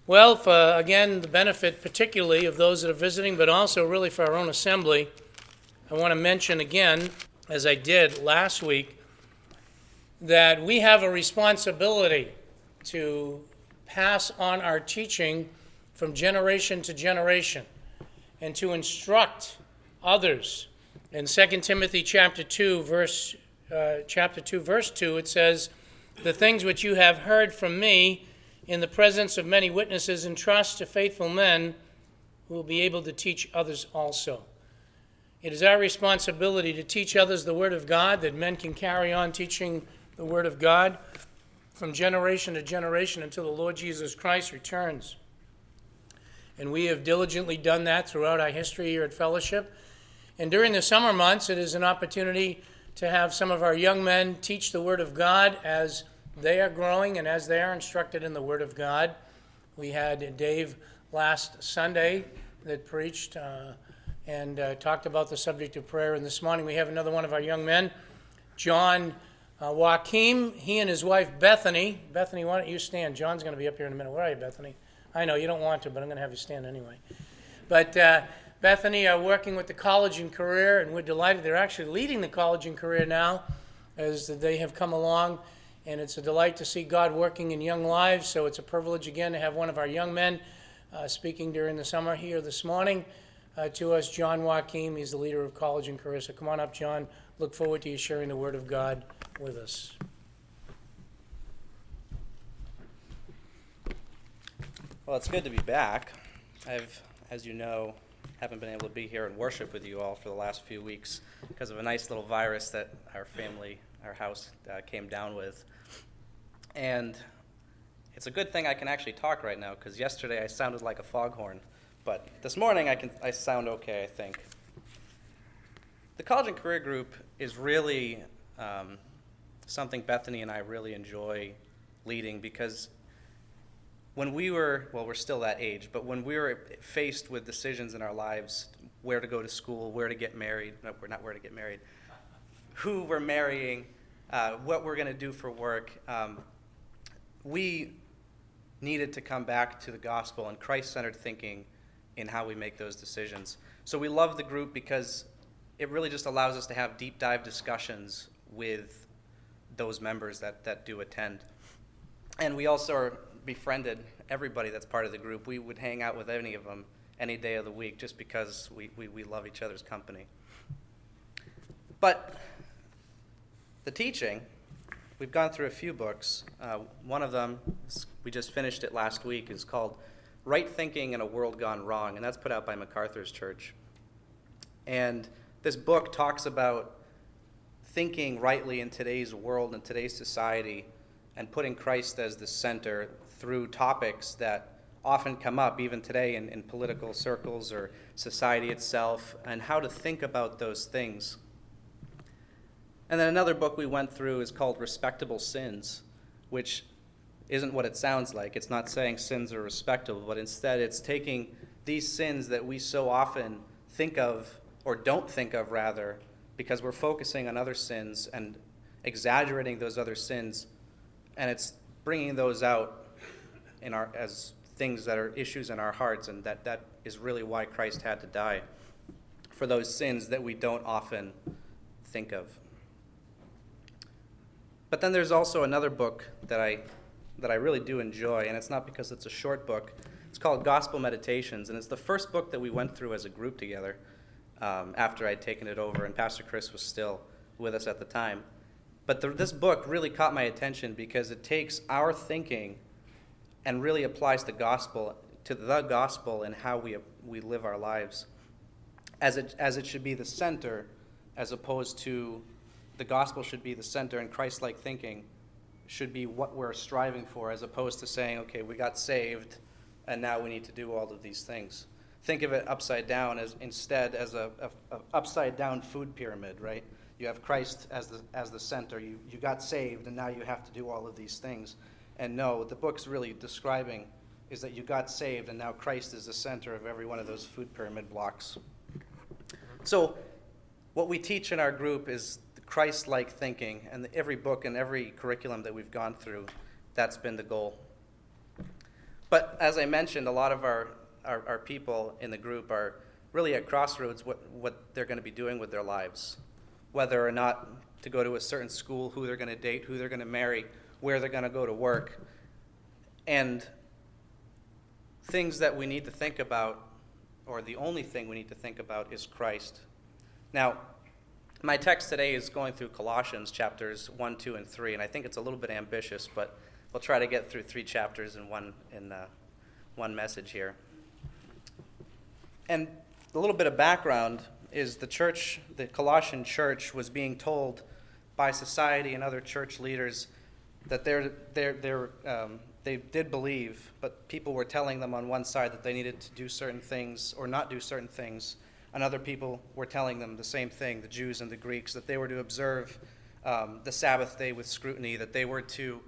Well, for, again, the benefit particularly of those that are visiting, but also really for our own assembly, I want to mention again, as I did last week, that we have a responsibility to pass on our teaching from generation to generation and to instruct others. In 2 Timothy chapter 2, verse 2, it says, "The things which you have heard from me in the presence of many witnesses, entrust to faithful men who will be able to teach others also." It is our responsibility to teach others the Word of God, that men can carry on teaching the Word of God from generation to generation until the Lord Jesus Christ returns. And we have diligently done that throughout our history here at Fellowship. And during the summer months, it is an opportunity to have some of our young men teach the Word of God as they are growing and as they are instructed in the Word of God. We had Dave last Sunday that preached and talked about the subject of prayer. And this morning we have another one of our young men, John Joachim. He and his wife Bethany. Bethany, why don't you stand? John's going to be up here in a minute. Where are you, Bethany? I know you don't want to, but I'm going to have you stand anyway. But Bethany are working with the College and Career, and we're delighted. They're actually leading the College and Career now as they have come along, and it's a delight to see God working in young lives. So it's a privilege again to have one of our young men speaking during the summer here this morning to us, John Joachim. He's the leader of College and Career. So come on up, John. Look forward to you sharing the Word of God with us. Well, it's good to be back. I've, as you know, haven't been able to be here and worship with you all for the last few weeks because of a nice little virus that our house came down with. And it's a good thing I can actually talk right now, because yesterday I sounded like a foghorn. But this morning I sound okay, I think. The College and Career Group is really something Bethany and I really enjoy leading, because when we were, well, we're still that age, but when we were faced with decisions in our lives, where to go to school, where to get married, no, we're not where to get married, who we're marrying, what we're going to do for work, we needed to come back to the gospel and Christ-centered thinking in how we make those decisions. So we love the group because it really just allows us to have deep dive discussions with those members that do attend. And we also are befriended everybody that's part of the group. We would hang out with any of them any day of the week just because we love each other's company. But the teaching, we've gone through a few books. One of them, we just finished it last week, is called Right Thinking in a World Gone Wrong, and that's put out by MacArthur's Church. And this book talks about thinking rightly in today's world and today's society and putting Christ as the center through topics that often come up even today in political circles or society itself, and how to think about those things. And then another book we went through is called Respectable Sins, which isn't what it sounds like. It's not saying sins are respectable, but instead it's taking these sins that we so often think of, or don't think of rather, because we're focusing on other sins and exaggerating those other sins, and it's bringing those out in our as things that are issues in our hearts, and that is really why Christ had to die, for those sins that we don't often think of. But then there's also another book that I really do enjoy, and it's not because it's a short book. It's called Gospel Meditations, and it's the first book that we went through as a group together after I'd taken it over, and Pastor Chris was still with us at the time. But this book really caught my attention because it takes our thinking and really applies the gospel in how we live our lives, as it should be the center, as opposed to the gospel should be the center, and Christ-like thinking should be what we're striving for, as opposed to saying, okay, we got saved, and now we need to do all of these things. Think of it upside down as a upside down food pyramid, right? You have Christ as the center. You got saved, and now you have to do all of these things. And no, what the book's really describing is that you got saved, and now Christ is the center of every one of those food pyramid blocks. So what we teach in our group is the Christ-like thinking, and every book and every curriculum that we've gone through, that's been the goal. But as I mentioned, a lot of our people in the group are really at crossroads what they're going to be doing with their lives, whether or not to go to a certain school, who they're going to date, who they're going to marry, where they're going to go to work. And things that we need to think about, or the only thing we need to think about, is Christ. Now, my text today is going through Colossians chapters 1, 2, and 3, and I think it's a little bit ambitious, but we'll try to get through 3 chapters in one message here. And a little bit of background is the Colossian church was being told by society and other church leaders that they did believe, but people were telling them on one side that they needed to do certain things or not do certain things, and other people were telling them the same thing, the Jews and the Greeks, that they were to observe the Sabbath day with scrutiny, that they were to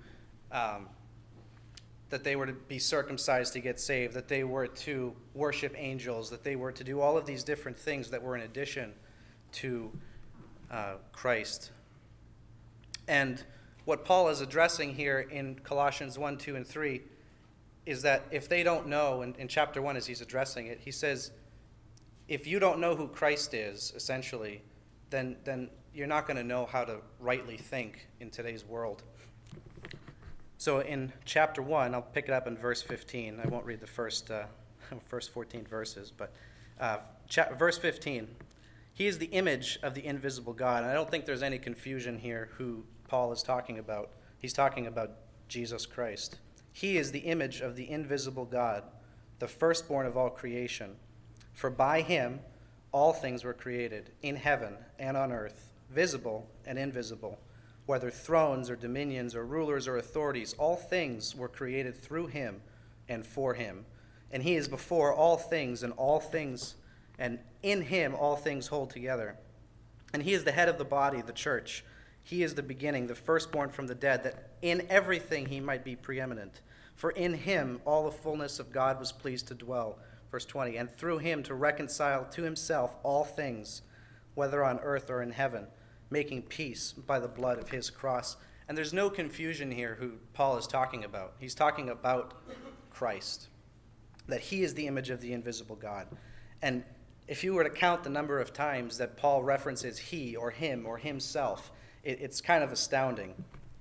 be circumcised to get saved, that they were to worship angels, that they were to do all of these different things that were in addition to Christ. And what Paul is addressing here in Colossians 1, 2, and 3 is that if they don't know, in chapter 1 as he's addressing it, he says, if you don't know who Christ is, essentially, then you're not going to know how to rightly think in today's world. So in chapter 1, I'll pick it up in verse 15. I won't read the first 14 verses, but verse 15. He is the image of the invisible God. And I don't think there's any confusion here who Paul is talking about. He's talking about Jesus Christ. He is the image of the invisible God, the firstborn of all creation. For by him all things were created, in heaven and on earth, visible and invisible, whether thrones or dominions or rulers or authorities, all things were created through him and for him. And he is before all things, and in him all things hold together. And he is the head of the body, the church. He is the beginning, the firstborn from the dead, that in everything he might be preeminent. For in him all the fullness of God was pleased to dwell. Verse 20, and through him to reconcile to himself all things, whether on earth or in heaven, making peace by the blood of his cross. And there's no confusion here who Paul is talking about. He's talking about Christ, that he is the image of the invisible God. And if you were to count the number of times that Paul references he or him or himself, it's kind of astounding.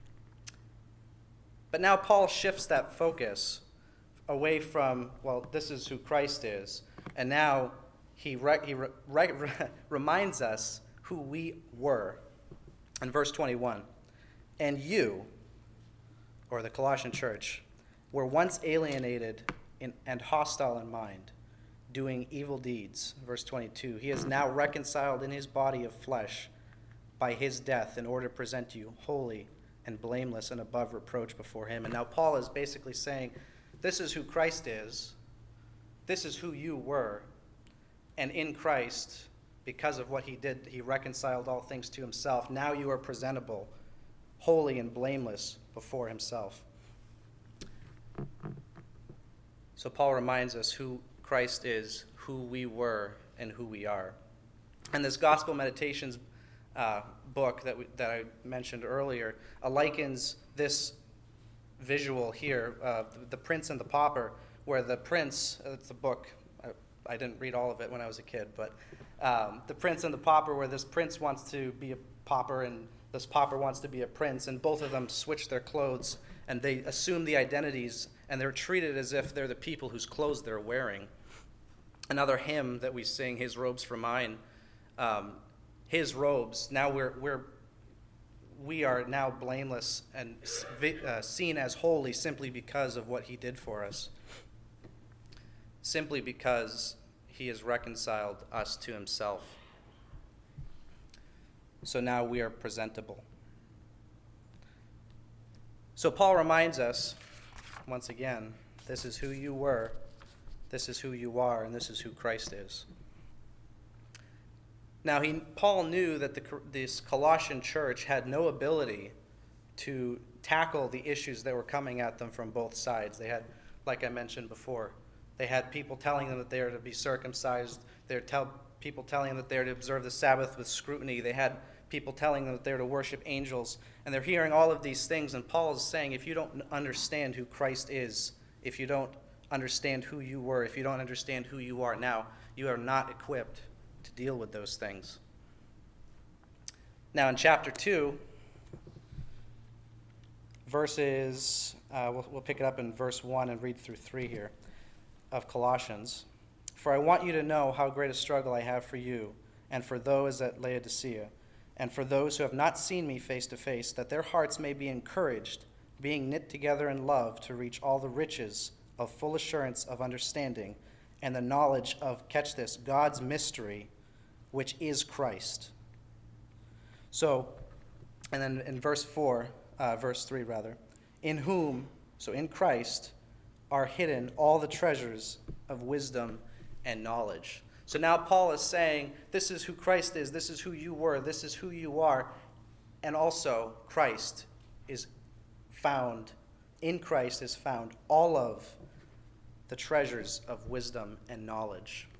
But now Paul shifts that focus away from, well, this is who Christ is, and now he reminds us who we were. In verse 21, and you, or the Colossian church, were once alienated and hostile in mind, doing evil deeds. Verse 22, he is now reconciled in his body of flesh by his death in order to present you holy and blameless and above reproach before him. And now Paul is basically saying, this is who Christ is, this is who you were, and in Christ, because of what he did, he reconciled all things to himself. Now you are presentable, holy and blameless before himself. So Paul reminds us who Christ is, who we were, and who we are. And this Gospel Meditations book that I mentioned earlier likens this visual here, The Prince and the Pauper, where the prince, it's a book, I didn't read all of it when I was a kid, but The Prince and the Pauper, where this prince wants to be a pauper and this pauper wants to be a prince, and both of them switch their clothes and they assume the identities, and they're treated as if they're the people whose clothes they're wearing. Another hymn that we sing, His Robes for Mine, his robes, now we are now blameless and seen as holy simply because of what he did for us. Simply because he has reconciled us to himself. So now we are presentable. So Paul reminds us, once again, this is who you were, this is who you are, and this is who Christ is. Now, Paul knew that this Colossian church had no ability to tackle the issues that were coming at them from both sides. They had, like I mentioned before, they had people telling them that they are to be circumcised. They had people telling them that they are to observe the Sabbath with scrutiny. They had people telling them that they're to worship angels. And they're hearing all of these things, and Paul is saying, if you don't understand who Christ is, if you don't understand who you were, if you don't understand who you are now, you are not equipped to deal with those things. Now in chapter 2, verses, we'll pick it up in verse 1 and read through 3 here of Colossians. For I want you to know how great a struggle I have for you and for those at Laodicea, and for those who have not seen me face to face, that their hearts may be encouraged, being knit together in love, to reach all the riches of full assurance of understanding and the knowledge of, catch this, God's mystery, which is Christ. So, and then in verse 3 rather, in whom, so in Christ, are hidden all the treasures of wisdom and knowledge. So now Paul is saying, this is who Christ is, this is who you were, this is who you are, and also Christ is found, in Christ is found all of the treasures of wisdom and knowledge.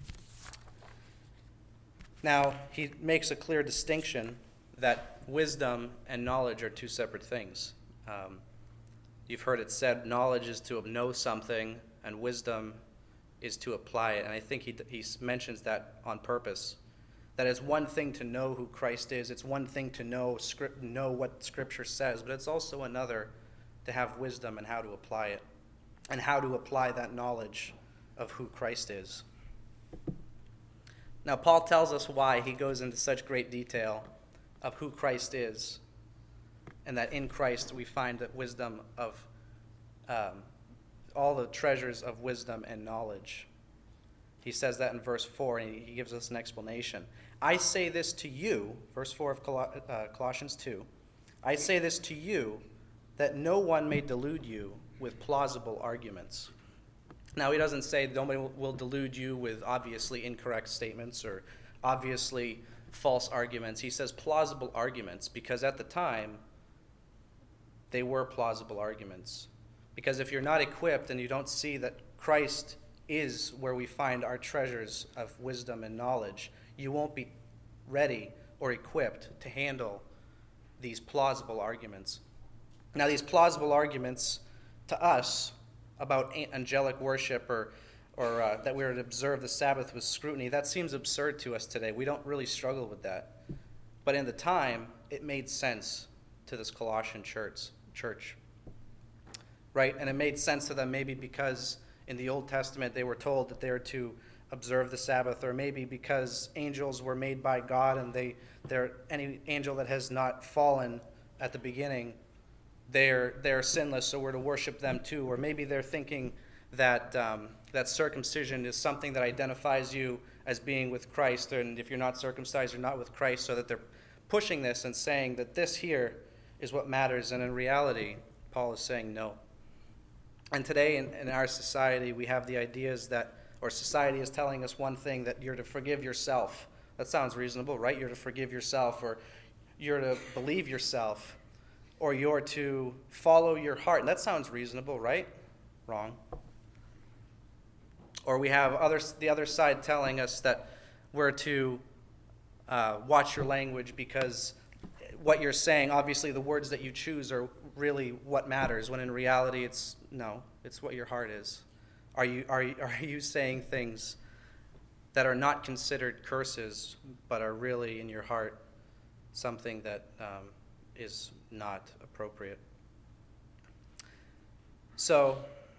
Now, he makes a clear distinction that wisdom and knowledge are two separate things. You've heard it said, knowledge is to know something, and wisdom is to apply it. And I think he mentions that on purpose. That it's one thing to know who Christ is. It's one thing to know what Scripture says. But it's also another to have wisdom and how to apply it. And how to apply that knowledge of who Christ is. Now, Paul tells us why he goes into such great detail of who Christ is. And that in Christ we find that wisdom of all the treasures of wisdom and knowledge. He says that in verse 4, and he gives us an explanation. I say this to you, verse 4 of Colossians 2, I say this to you, that no one may delude you with plausible arguments. Now, he doesn't say nobody will delude you with obviously incorrect statements or obviously false arguments. He says plausible arguments because at the time, they were plausible arguments. Because if you're not equipped and you don't see that Christ is where we find our treasures of wisdom and knowledge, you won't be ready or equipped to handle these plausible arguments. Now, these plausible arguments to us about angelic worship or that we are to observe the Sabbath with scrutiny, that seems absurd to us today. We don't really struggle with that. But in the time, it made sense to this Colossian church. Right? And it made sense to them maybe because in the Old Testament they were told that they were to observe the Sabbath, or maybe because angels were made by God and any angel that has not fallen at the beginning, they're sinless, so we're to worship them too. Or maybe they're thinking that that circumcision is something that identifies you as being with Christ, and if you're not circumcised, you're not with Christ, so that they're pushing this and saying that this here is what matters, and in reality, Paul is saying no. And today in our society, we have the ideas that, or society is telling us one thing, that you're to forgive yourself. That sounds reasonable, right? You're to forgive yourself, or you're to believe yourself, or you're to follow your heart. And that sounds reasonable, right? Wrong. Or we have the other side telling us that we're to watch your language because what you're saying, obviously the words that you choose are really what matters, when in reality it's what your heart is. Are you saying things that are not considered curses but are really in your heart something that is not appropriate? So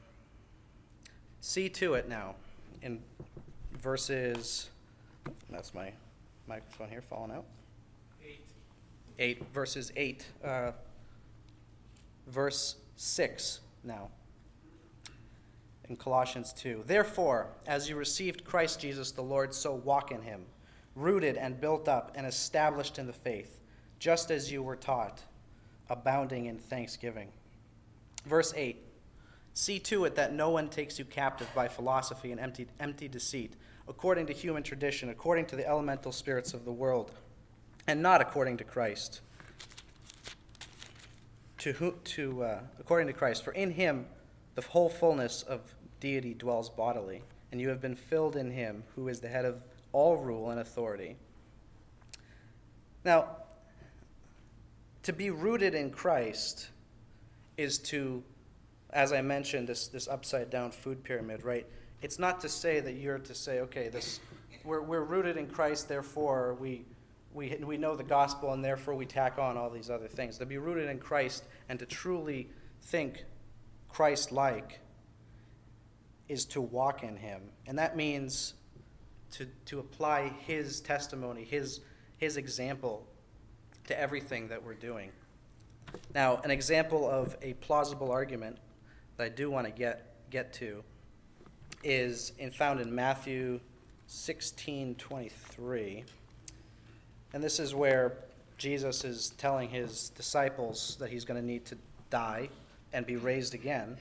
see to it now in verses, that's my microphone here falling out. 8 verses 8, verse 6 now in Colossians 2. Therefore, as you received Christ Jesus the Lord, so walk in him, rooted and built up and established in the faith, just as you were taught, abounding in thanksgiving. Verse 8. See to it that no one takes you captive by philosophy and empty deceit, according to human tradition, according to the elemental spirits of the world, and not according to Christ. According to Christ, for in him the whole fullness of deity dwells bodily, and you have been filled in him, who is the head of all rule and authority. Now, to be rooted in Christ is to as I mentioned, this upside-down food pyramid, right? It's not to say that you're to say, okay, we're rooted in Christ, therefore we know the gospel, and therefore we tack on all these other things. To be rooted in Christ and to truly think Christ-like is to walk in him. And that means to apply his testimony, his example to everything that we're doing. Now, an example of a plausible argument that I do want to get to is found in Matthew 16:23. And this is where Jesus is telling his disciples that he's going to need to die and be raised again.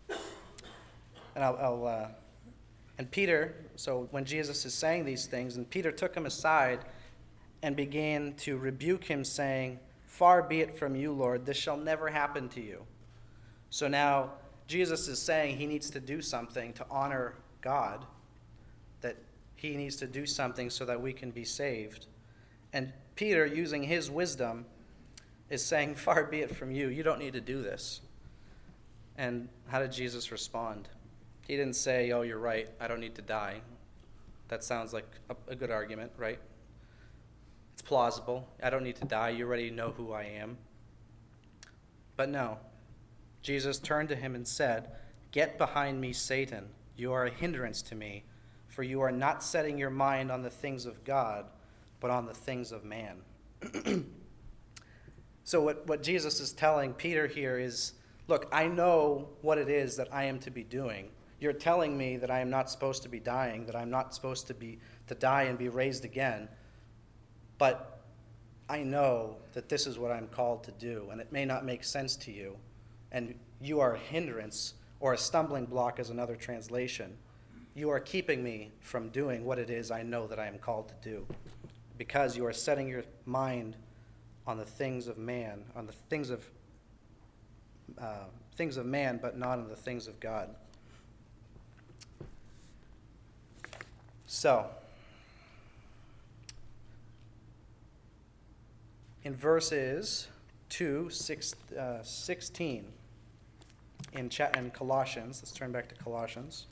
And and Peter, so when Jesus is saying these things, and Peter took him aside and began to rebuke him, saying, "Far be it from you, Lord, this shall never happen to you." So now Jesus is saying he needs to do something to honor God, that he needs to do something so that we can be saved. And Peter, using his wisdom, is saying, "Far be it from you. You don't need to do this." And how did Jesus respond? He didn't say, "Oh, you're right. I don't need to die." That sounds like a good argument, right? It's plausible. I don't need to die. You already know who I am. But no. Jesus turned to him and said, "Get behind me, Satan. You are a hindrance to me, for you are not setting your mind on the things of God, but on the things of man." So what Jesus is telling Peter here is, look, I know what it is that I am to be doing. You're telling me that I am not supposed to be dying, that I'm not supposed to die and be raised again. But I know that this is what I'm called to do, and it may not make sense to you. And you are a hindrance, or a stumbling block is another translation. You are keeping me from doing what it is I know that I am called to do, because you are setting your mind on the things of man, on the things of man, but not on the things of God. So, in verses 2:16 in Colossians, let's turn back to Colossians.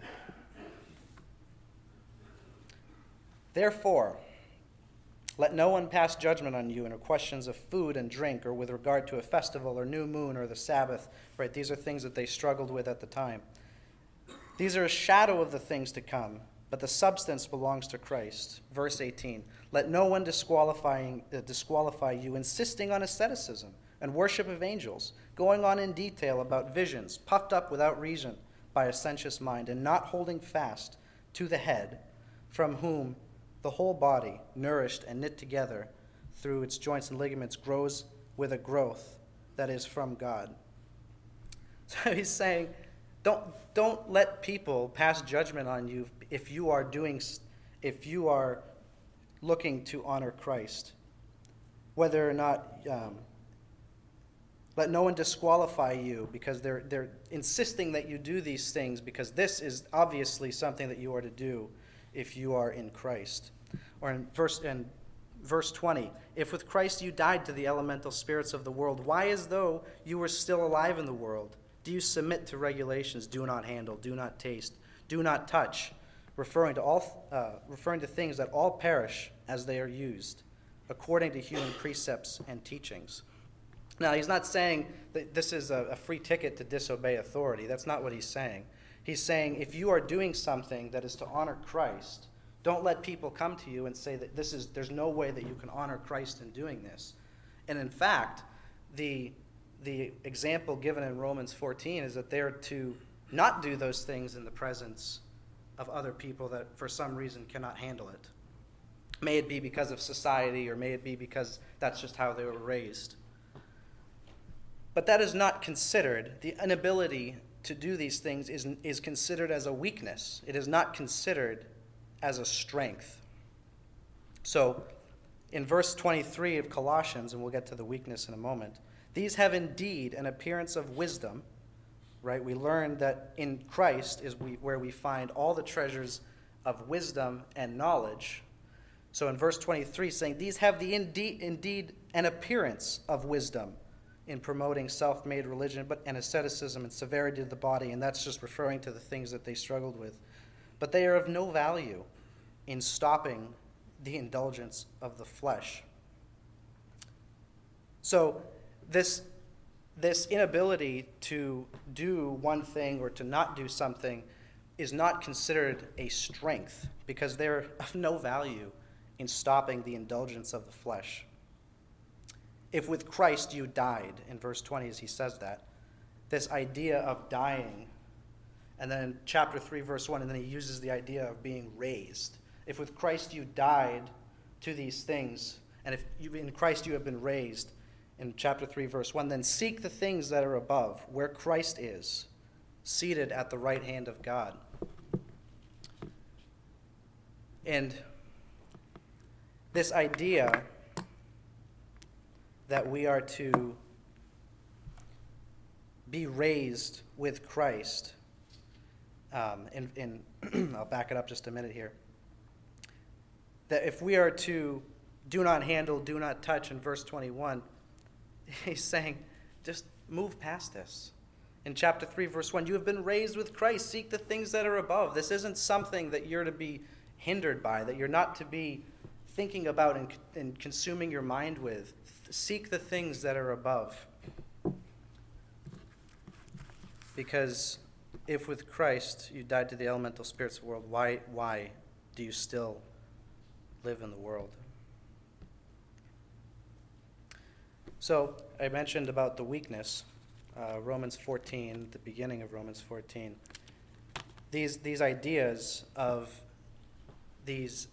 "Therefore, let no one pass judgment on you in questions of food and drink, or with regard to a festival or new moon or the Sabbath." Right? These are things that they struggled with at the time. "These are a shadow of the things to come, but the substance belongs to Christ." Verse 18, "Let no one disqualify you, insisting on asceticism and worship of angels, going on in detail about visions, puffed up without reason by a sensuous mind, and not holding fast to the head, from whom the whole body, nourished and knit together through its joints and ligaments, grows with a growth that is from God." So he's saying, don't let people pass judgment on you if you are looking to honor Christ. Whether or not, let no one disqualify you because they're insisting that you do these things, because this is obviously something that you are to do if you are in Christ. Or in verse 20, "If with Christ you died to the elemental spirits of the world, why, as though you were still alive in the world, do you submit to regulations? Do not handle, do not taste, do not touch," referring to things that all perish as they are used, according to human precepts and teachings. Now, he's not saying that this is a free ticket to disobey authority. That's not what he's saying. He's saying if you are doing something that is to honor Christ, don't let people come to you and say that there's no way that you can honor Christ in doing this. And in fact, the example given in Romans 14 is that they're to not do those things in the presence of other people that for some reason cannot handle it. May it be because of society, or may it be because that's just how they were raised. But that is not considered, the inability to do these things is considered as a weakness. It is not considered as a strength. So in verse 23 of Colossians, and we'll get to the weakness in a moment, "These have indeed an appearance of wisdom," right? We learned that in Christ is where we find all the treasures of wisdom and knowledge. So in verse 23, saying, "These have indeed an appearance of wisdom in promoting self-made religion and asceticism and severity to the body, and that's just referring to the things that they struggled with. But they are of no value in stopping the indulgence of the flesh. So this inability to do one thing or to not do something is not considered a strength, because they're of no value in stopping the indulgence of the flesh. If with Christ you died, in verse 20 as he says that, this idea of dying, and then chapter 3, verse 1, and then he uses the idea of being raised. If with Christ you died to these things, and if in Christ you have been raised, in chapter 3, verse 1, then seek the things that are above, where Christ is, seated at the right hand of God. And this idea that we are to be raised with Christ, I'll back it up just a minute here, that if we are to do not handle, do not touch in verse 21, he's saying, just move past this. In chapter 3, verse 1, you have been raised with Christ. Seek the things that are above. This isn't something that you're to be hindered by, that you're not to be thinking about and consuming your mind with. Seek the things that are above. Because if with Christ you died to the elemental spirits of the world, why do you still live in the world? So I mentioned about the weakness, Romans 14, the beginning of Romans 14. These ideas of these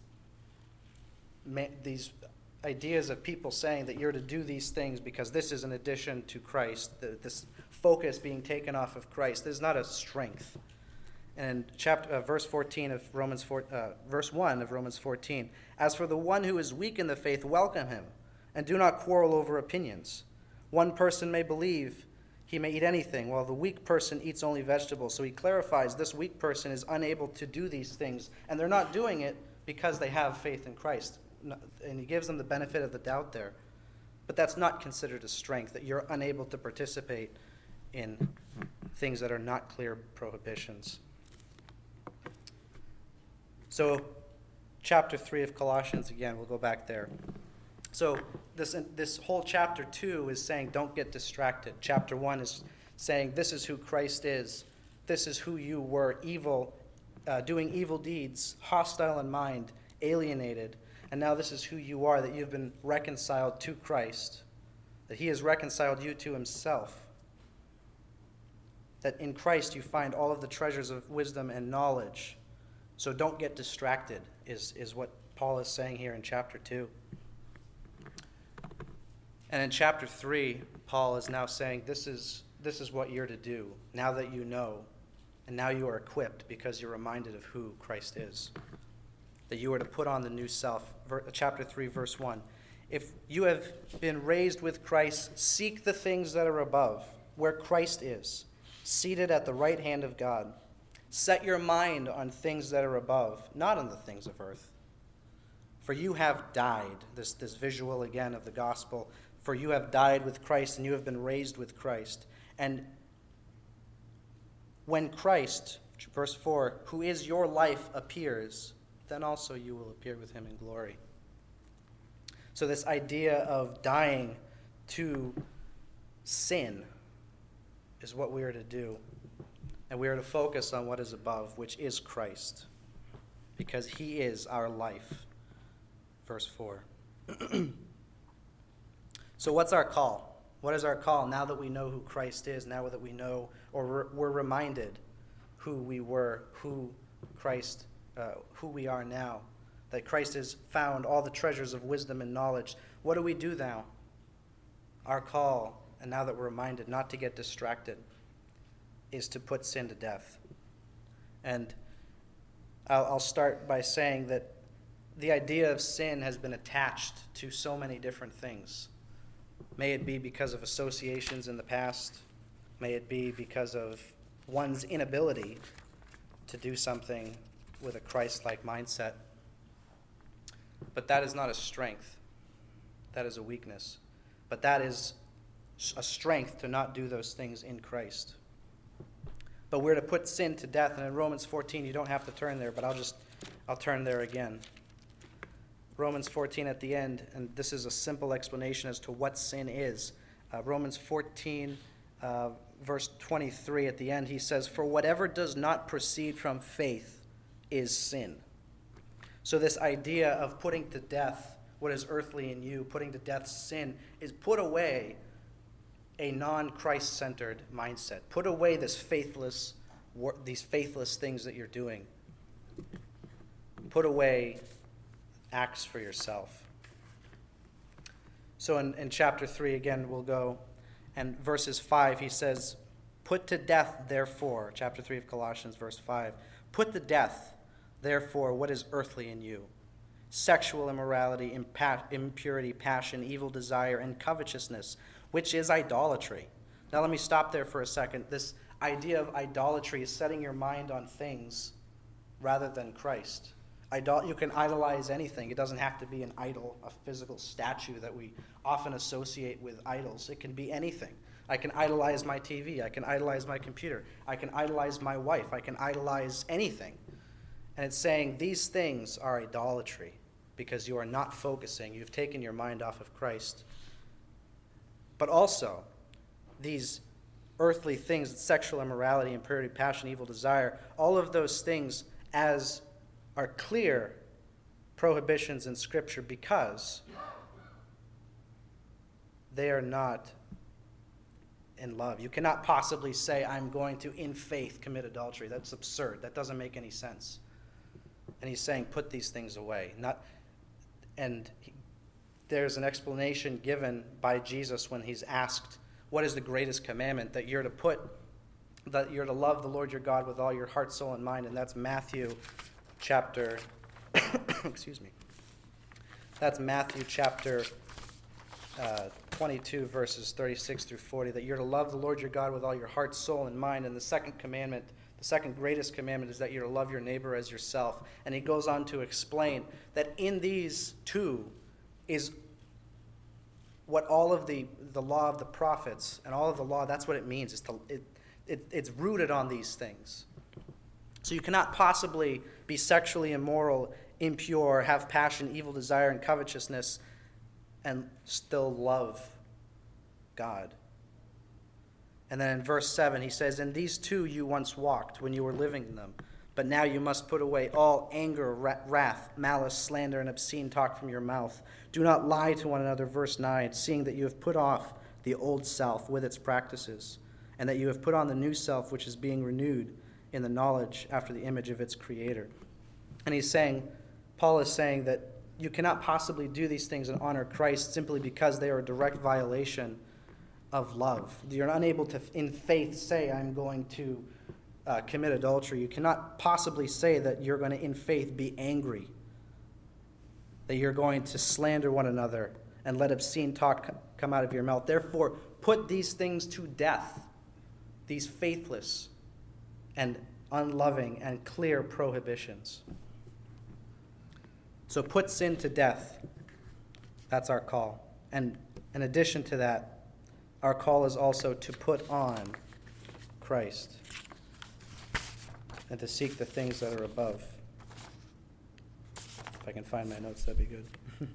ideas of people saying that you're to do these things because this is an addition to Christ, this focus being taken off of Christ. This is not a strength. And verse 14 of Romans verse 1 of Romans 14, as for the one who is weak in the faith, welcome him, and do not quarrel over opinions. One person may believe he may eat anything, while the weak person eats only vegetables. So he clarifies this weak person is unable to do these things, and they're not doing it because they have faith in Christ. And he gives them the benefit of the doubt there. But that's not considered a strength, that you're unable to participate in things that are not clear prohibitions. So, chapter 3 of Colossians, again, we'll go back there. So, this whole chapter 2 is saying don't get distracted. Chapter 1 is saying this is who Christ is. This is who you were, evil, doing evil deeds, hostile in mind, alienated. And now this is who you are, that you've been reconciled to Christ, that he has reconciled you to himself, that in Christ you find all of the treasures of wisdom and knowledge. So don't get distracted, is what Paul is saying here in chapter 2. And in chapter 3, Paul is now saying this is what you're to do, now that you know, and now you are equipped because you're reminded of who Christ is. That you are to put on the new self. Chapter 3, verse 1. If you have been raised with Christ, seek the things that are above, where Christ is, seated at the right hand of God. Set your mind on things that are above, not on the things of earth. For you have died, this visual again of the gospel, for you have died with Christ and you have been raised with Christ. And when Christ, verse 4, who is your life, appears, then also you will appear with him in glory. So this idea of dying to sin is what we are to do. And we are to focus on what is above, which is Christ, because he is our life. Verse 4. So what's our call? What is our call now that we know who Christ is, now that we know, or we're reminded who we were, who we are now, that Christ has found all the treasures of wisdom and knowledge. What do we do now? Our call, and now that we're reminded not to get distracted, is to put sin to death. And I'll start by saying that the idea of sin has been attached to so many different things. May it be because of associations in the past. May it be because of one's inability to do something with a Christ-like mindset. But that is not a strength. That is a weakness. But that is a strength to not do those things in Christ. But we're to put sin to death. And in Romans 14, you don't have to turn there, but I'll turn there again. Romans 14 at the end, and this is a simple explanation as to what sin is. Romans 14, verse 23 at the end, he says, "For whatever does not proceed from faith is sin." So this idea of putting to death what is earthly in you, putting to death sin, is put away a non-Christ-centered mindset. Put away these faithless things that you're doing. Put away acts for yourself. So in chapter 3, again, we'll go, and verses 5, he says, "Put to death, therefore," chapter 3 of Colossians, verse 5, "Put to death, therefore, what is earthly in you, sexual immorality, impurity, passion, evil desire, and covetousness, which is idolatry." Now let me stop there for a second. This idea of idolatry is setting your mind on things rather than Christ. You can idolize anything. It doesn't have to be an idol, a physical statue that we often associate with idols. It can be anything. I can idolize my TV. I can idolize my computer. I can idolize my wife. I can idolize anything. And it's saying these things are idolatry because you are not focusing. You've taken your mind off of Christ. But also, these earthly things, sexual immorality, impurity, passion, evil desire, all of those things as are clear prohibitions in Scripture because they are not in love. You cannot possibly say, "I'm going to, in faith, commit adultery." That's absurd. That doesn't make any sense. And he's saying, put these things away. There's an explanation given by Jesus when he's asked, what is the greatest commandment? That you're to love the Lord your God with all your heart, soul, and mind. And that's Matthew chapter, That's Matthew chapter 22, verses 36 through 40, that you're to love the Lord your God with all your heart, soul, and mind. And the second commandment, the second greatest commandment, is that you're to love your neighbor as yourself. And he goes on to explain that in these two is what all of the law of the prophets and all of the law, that's what it means. It's rooted on these things. So you cannot possibly be sexually immoral, impure, have passion, evil desire, and covetousness, and still love God. And then in verse 7, he says, "In these two you once walked when you were living in them, but now you must put away all anger, wrath, malice, slander, and obscene talk from your mouth. Do not lie to one another," verse 9, "seeing that you have put off the old self with its practices, and that you have put on the new self, which is being renewed in the knowledge after the image of its creator." And Paul is saying that you cannot possibly do these things and honor Christ simply because they are a direct violation of love. You're unable to, in faith, say, "I'm going to commit adultery." You cannot possibly say that you're going to, in faith, be angry, that you're going to slander one another and let obscene talk come out of your mouth. Therefore, put these things to death, these faithless and unloving and clear prohibitions. So put sin to death. That's our call. And in addition to that, our call is also to put on Christ and to seek the things that are above. If I can find my notes, that'd be good.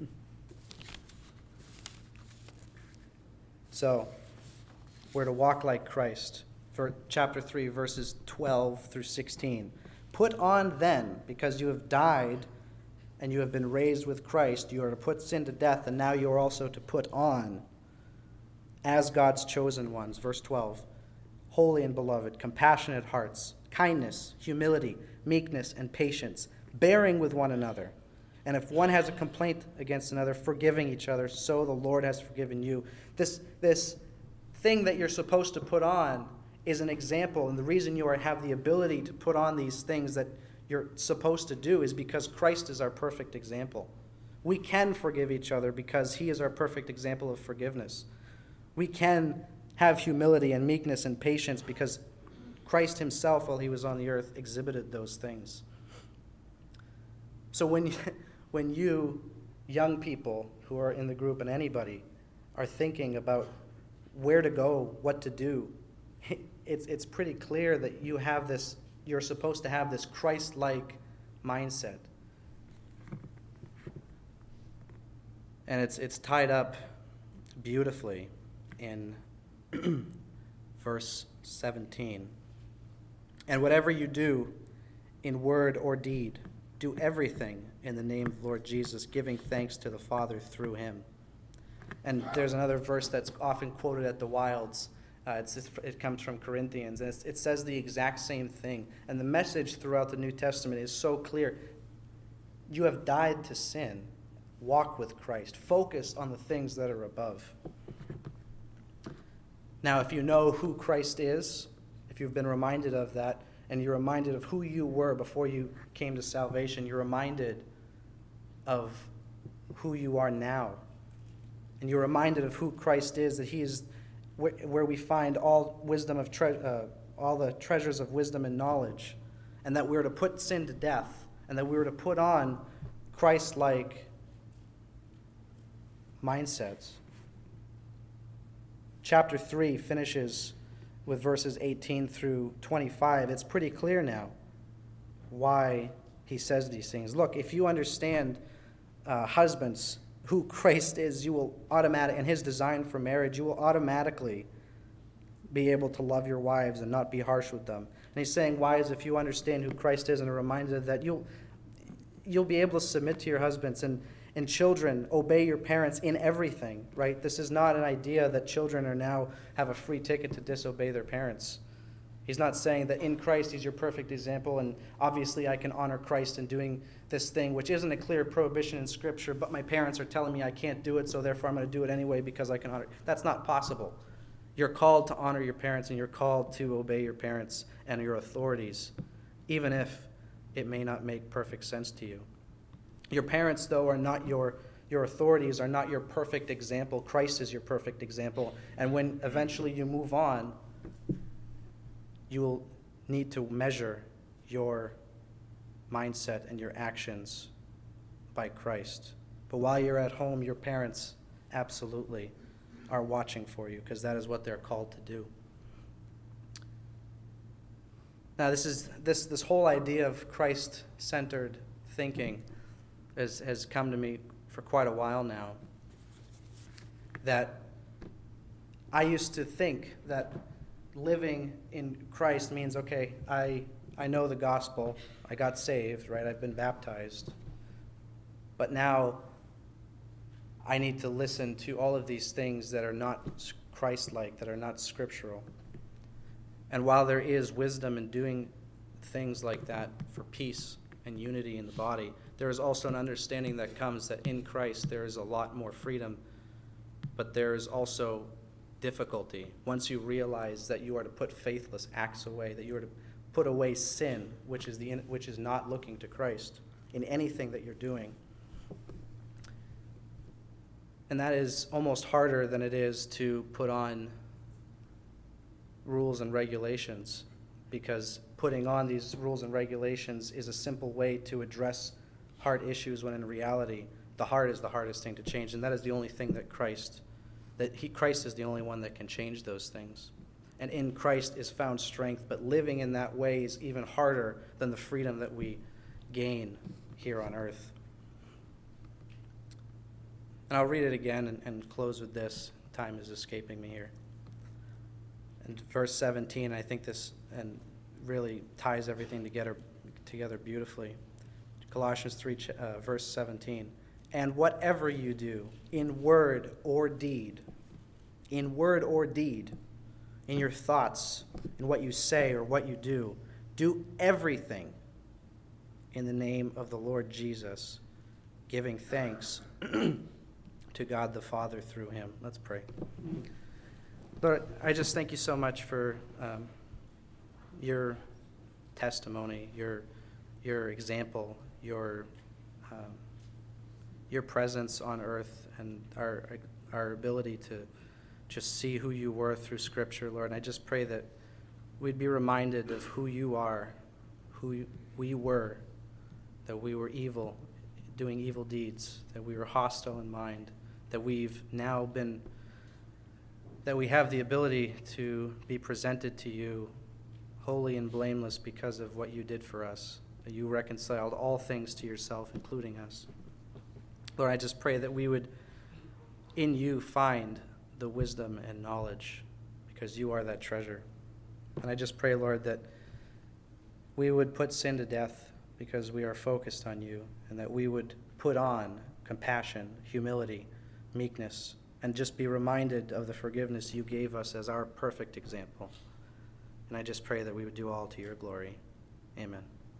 So, we're to walk like Christ. For chapter 3, verses 12 through 16. "Put on then, because you have died and you have been raised with Christ, you are to put sin to death, and now you are also to put on, as God's chosen ones," verse 12, "holy and beloved, compassionate hearts, kindness, humility, meekness, and patience, bearing with one another. And if one has a complaint against another, forgiving each other, so the Lord has forgiven you." This thing that you're supposed to put on is an example, and the reason you have the ability to put on these things that you're supposed to do is because Christ is our perfect example. We can forgive each other because he is our perfect example of forgiveness. We can have humility and meekness and patience because Christ himself, while he was on the earth, exhibited those things. So when you young people who are in the group and anybody are thinking about where to go, what to do, it's pretty clear that you're supposed to have this Christ-like mindset. And it's tied up beautifully in verse 17. And whatever you do in word or deed, do everything in the name of the Lord Jesus, giving thanks to the Father through him. And there's another verse that's often quoted at the Wilds. It comes from Corinthians, and it says the exact same thing. And the message throughout the New Testament is so clear. You have died to sin. Walk with Christ. Focus on the things that are above. Now, if you know who Christ is, if you've been reminded of that, and you're reminded of who you were before you came to salvation, you're reminded of who you are now. And you're reminded of who Christ is, that he is where we find all wisdom of all the treasures of wisdom and knowledge, and that we're to put sin to death, and that we're to put on Christ-like mindsets. Chapter 3 finishes with verses 18 through 25. It's pretty clear now why he says these things. Look, if you understand, husbands, who Christ is, you will and his design for marriage, you will automatically be able to love your wives and not be harsh with them. And he's saying, wives, if you understand who Christ is and are reminded that you'll be able to submit to your husbands, and children, obey your parents in everything, right? This is not an idea that children have a free ticket to disobey their parents. He's not saying that in Christ he's your perfect example, and obviously I can honor Christ in doing this thing, which isn't a clear prohibition in Scripture, but my parents are telling me I can't do it, so therefore I'm going to do it anyway because I can honor. That's not possible. You're called to honor your parents, and you're called to obey your parents and your authorities, even if it may not make perfect sense to you. Your parents, though, are not your authorities, are not your perfect example. Christ is your perfect example. And when eventually you move on, you will need to measure your mindset and your actions by Christ. But while you're at home, your parents absolutely are watching for you, because that is what they're called to do. Now, this whole idea of Christ-centered thinking has come to me for quite a while now. That I used to think that living in Christ means, okay, I know the gospel, I got saved, right? I've been baptized. But now I need to listen to all of these things that are not Christ-like, that are not scriptural. And while there is wisdom in doing things like that for peace and unity in the body, there is also an understanding that comes that in Christ there is a lot more freedom, but there is also difficulty. Once you realize that you are to put faithless acts away, that you are to put away sin, which is not looking to Christ in anything that you're doing. And that is almost harder than it is to put on rules and regulations, because putting on these rules and regulations is a simple way to address hard issues, when in reality the heart is the hardest thing to change, and that is the only thing that Christ is the only one that can change those things. And in Christ is found strength, but living in that way is even harder than the freedom that we gain here on earth. And I'll read it again and close with this. Time is escaping me here. And verse 17, I think this and really ties everything together beautifully. Colossians 3, verse 17. And whatever you do, in word or deed, in your thoughts, in what you say or what you do everything in the name of the Lord Jesus, giving thanks to God the Father through him. Let's pray. Lord, I just thank you so much for your testimony, your example, your presence on earth, and our ability to just see who you were through Scripture, Lord. And I just pray that we'd be reminded of who you are, who we were, that we were evil, doing evil deeds, that we were hostile in mind, that we've now been that we have the ability to be presented to you holy and blameless because of what you did for us, that you reconciled all things to yourself, including us. Lord, I just pray that we would in you find the wisdom and knowledge, because you are that treasure. And I just pray, Lord, that we would put sin to death because we are focused on you, and that we would put on compassion, humility, meekness, and just be reminded of the forgiveness you gave us as our perfect example. And I just pray that we would do all to your glory. Amen.